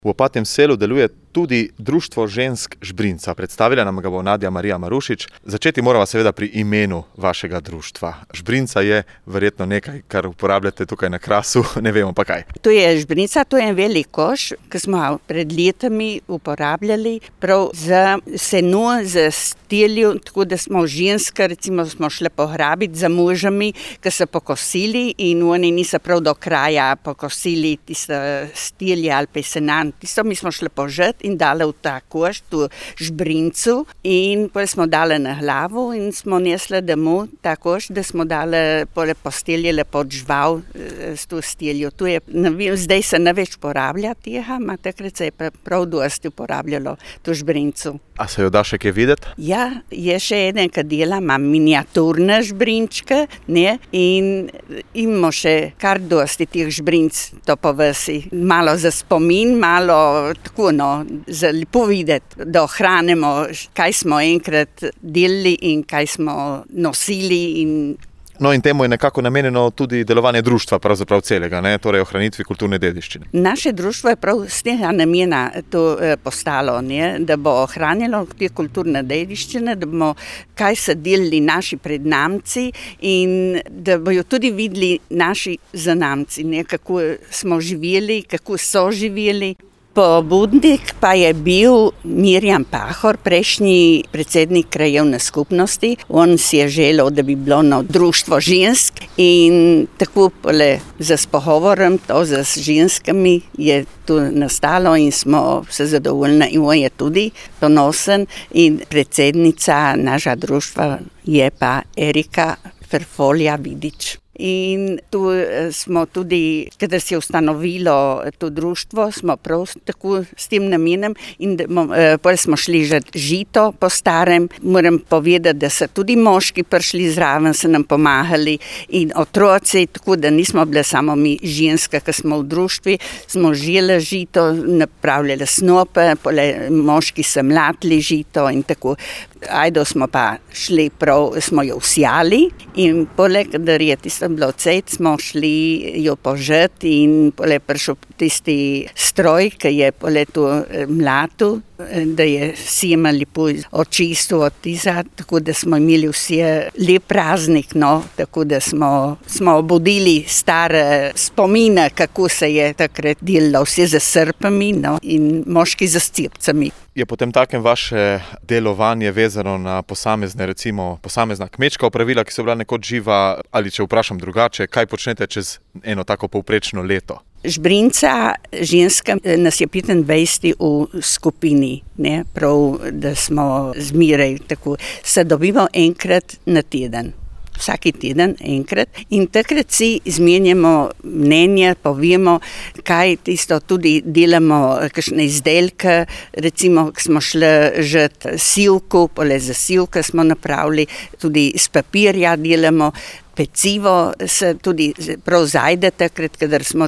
V Opatjem Selu deluje tudi Društvo žensk Žbrinca. Predstavila nam ga bo Nadja Marija Marušič. Začeti morava seveda pri imenu vašega društva. Žbrinca je verjetno nekaj, kar uporabljate tukaj na Krasu, ne vemo pa kaj. To je žbrinca, to je en velik koš, ki smo pred letami uporabljali prav za seno, za steljo, tako da smo ženske, recimo smo šle pohrabiti za možami, ki so pokosili in oni niso prav do kraja pokosili tisto stelje ali pa senan. Tisto mi smo šli požet in dali v ta koš, tu žbrincu, in potem smo dali na glavo in smo nesli domov ta koš, da smo dali posteljele pod žval s to steljo. To je, zdaj se ne več uporablja tega, takrat se je pa prav dosti uporabljalo to žbrincu. A se jo da še kaj videti? Ja, je še eden, ki dela, ima miniaturne žbrinčke, ne, in imamo še kar dosti teh žbrinc, to po vasi. Malo za spomin, malo tako, za lepo videti, da ohranimo, kaj smo enkrat delali in kaj smo nosili. No, in temu je nekako namenjeno tudi delovanje društva, pravzaprav celega, ne? Torej ohranitvi kulturne dediščine. Naše društvo je prav z tega namena to postalo, ne? Da bo ohranilo te kulturne dediščine, da bomo kaj so delali naši prednamci in da bojo tudi videli naši zanamci, ne? Kako smo živeli, kako so živeli. Pobudnik pa je bil Mirjam Pahor, prejšnji predsednik krajevne skupnosti. On si je želel, da bi bilo društvo žensk in tako za pogovorom to z ženskami je tu nastalo in smo se zadovoljni in on je tudi ponosen. In predsednica našega društva je pa Erika Ferfolja Vidič. In tu smo tudi, kadar se je ustanovilo to društvo, smo prav tako s tem namenom in potem smo šli že žito po starem. Moram povedati, da so tudi moški prišli zraven, so nam pomagali in otroci, tako da nismo bile samo mi ženske, ki smo v društvi, smo žele žito, napravljali snope, moški so mlatili žito in tako. Ajdo smo pa šli prav, smo jo vsijali in poleg, kadar je tisto bilo cejt, smo šli jo požeti in poleg prišel tisti stroj, ki je poleg to mlatu, da je sjema lepo očistil od tiza, tako da smo imeli vse lep praznik, tako da smo obudili stare spomine, kako se je takrat delalo, vse za srpami in moški za scepcami. Je potem takem vaše delovanje vezano na posamezna kmečka opravila, ki so bila nekoč živa, ali če vprašam drugače, kaj počnete čez eno tako povprečno leto? Žbrinca ženska nas je 25 v skupini, ne, prav, da smo zmeraj tako, se dobimo enkrat na teden. Vsaki teden enkrat in takrat si izmenjamo mnenje, povemo, kaj tisto tudi delamo, kakšne izdelke, recimo, ko smo šli žet sivko, za sivke smo napravili, tudi iz papirja delamo. Pecivo se tudi prav zajde takrat, kadar smo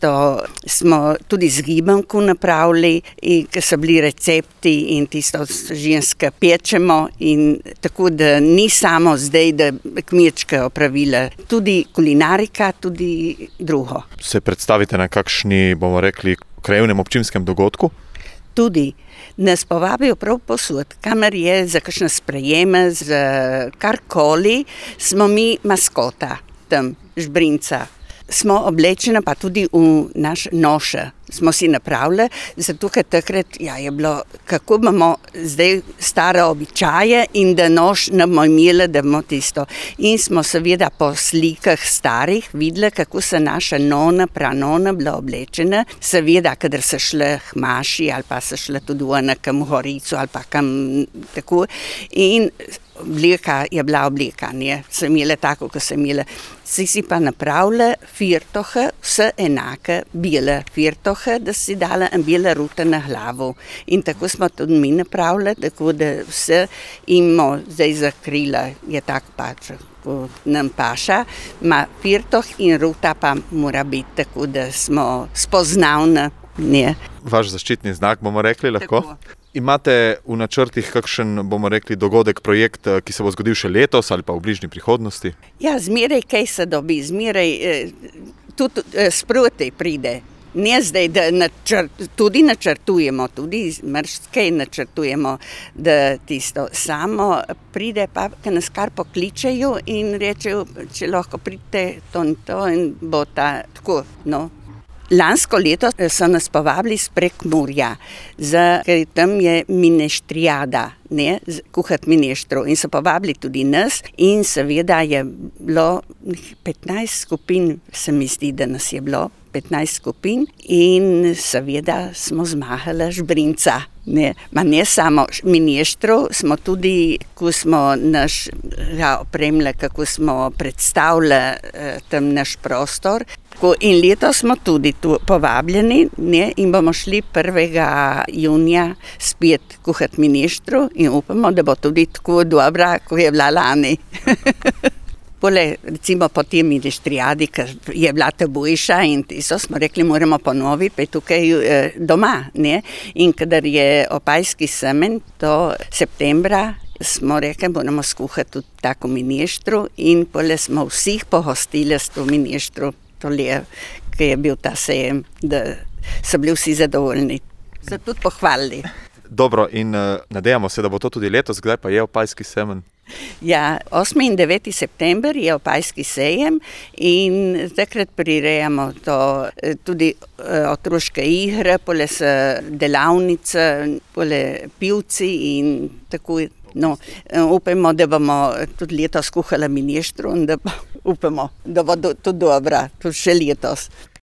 tudi z gibanko napravili, ki so bili recepti in tisto ženske pečemo in tako, da ni samo zdaj, da kmečke opravila, tudi kulinarika, tudi drugo. Se predstavite na kakšni, bomo rekli, krajevnem občinskem dogodku? Tudi. Nas povabijo prav posod, kamer je za kakšne sprejeme, za karkoli, smo mi maskota tam, Žbrinca. Smo oblečene pa tudi v naš noše. Smo si napravili, zato ker takrat je bilo, kako bomo zdaj stare običaje in da nož ne bomo imeli, da bomo tisto. In smo seveda po slikah starih videli, kako so naša nona, pranona bila oblečena. Seveda, kadar so šle k maši ali pa so šle tudi v nekem Gorico ali pa kam tako. In obleka je bila obleka, ne, so imele tako, kot so imele. Si pa napravile firtohe, vse enake, bele firtohe, da si dala en bele rute na glavo. In tako smo tudi mi napravile, tako da vse imamo zdaj zakrila, je tako pač, ko nam paša, ima firtoh in ruta pa mora biti, tako da smo spoznavne. Ne. Vaš zaščitni znak, bomo rekli, lahko? Tako. Imate v načrtih kakšen, bomo rekli, dogodek, projekt, ki se bo zgodil še letos ali pa v bližnji prihodnosti? Ja, zmeraj kaj se dobi, zmeraj tudi sproti pride. Ne zdaj, da tudi načrtujemo, tudi marsikaj načrtujemo, da tisto samo pride pa, ko nas kar pokličejo in rečejo, če lahko pridete to in bo ta tako, no. Lansko leto so nas povabili s Prekmurja, ker tam je mineštrijada, ne, kuhati mineštro in so povabili tudi nas in seveda je bilo 15 skupin, se mi zdi, da nas je bilo 15 skupin in seveda smo zmahali žbrinca. Ne samo mineštro, smo tudi, ko smo našega opremili, kako smo predstavili tam naš prostor. In letos smo tudi tu povabljeni, ne, in bomo šli 1. junija spet kuhati mineštro in upamo, da bo tudi tako dobra, kot je bila lani. Recimo po tej mineštrijadi, ker je bila ta boljša in tisto smo rekli, moramo ponoviti, pa je tukaj doma, ne. In kadar je opajski semen, to septembra, smo rekli, moramo skuhati tudi tako mineštro in pole smo vseh pohostili s to mineštro. Ki je bil ta sejem, da so bili vsi zadovoljni. So tudi pohvalili. Dobro, in nadejamo se, da bo to tudi letos. Kdaj pa je opajski semen? Ja, 8. in 9. september je opajski sejem in takrat prirejamo to tudi otroške igre, pole so delavnice, pole pivci in tako. No, upamo, da bomo tudi letos kuhali mineštro in da upamo, da bo tudi dobra, tudi še letos.